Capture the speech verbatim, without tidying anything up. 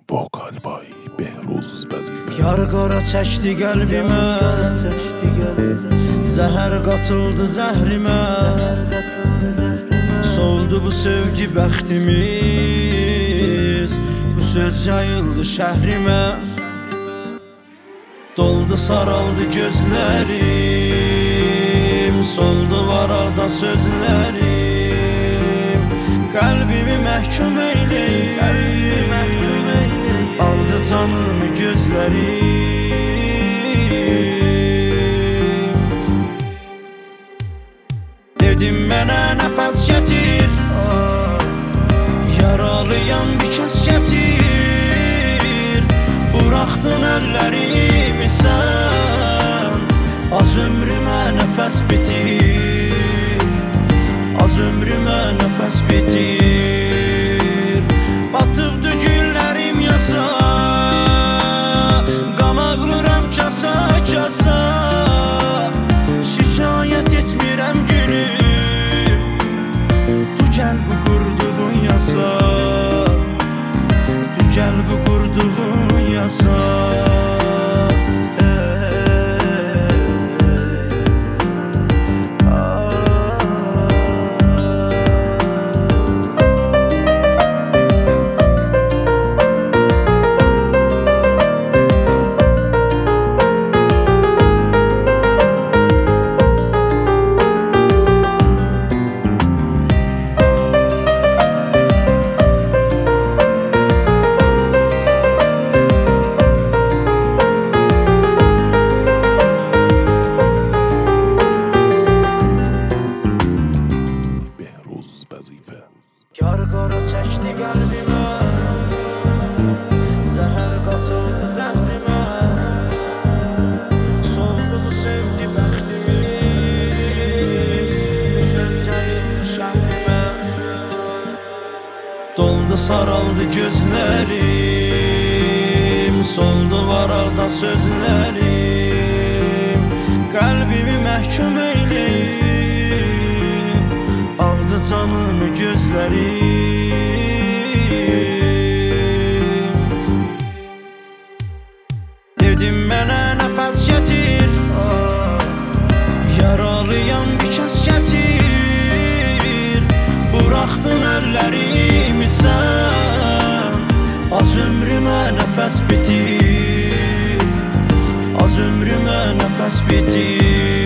Vokal by Behruz Vəzifə. Yar qara çəkdi qəlbimə, zəhər qatıldı zəhrimə, soldu bu sevgi bəxtimiz, bu söz yayıldı şəhrimə, doldu saraldı gözlərim, soldu var arda sözlərim, qəlbimi məhkum eyləyib, aldı canımı gözlərim. Dedim mənə nəfəs gətir, yaralıyam bir kəs gətir, buraxdın əllərimi sən, az ömrümə nəfəs bitir, az ömrümə nəfəs bitir. Batıbdı güllərim yasa, qan ağlıram kasa kasa, şikayət etmirəm gülüm, du gəl bu qurduğun yasa, du gəl bu qurduğun yasa. Yar qara çəkdi qəlbimə, zəhər qatıldı zəhrimə, soldu bu sevgi bəxtimiz, bu söz yayıldı şəhrimə, doldu saraldı gözlərim, soldu var arda sözlərim, qəlbimi məhkum eyləyib, aldı canımı gözlərim. Dedim mənə nəfəs gətir, yaralıyam bir kəs gətir, buraxdın əllərimi sən, az ömrümə nəfəs bitir, az ömrümə nəfəs bitir.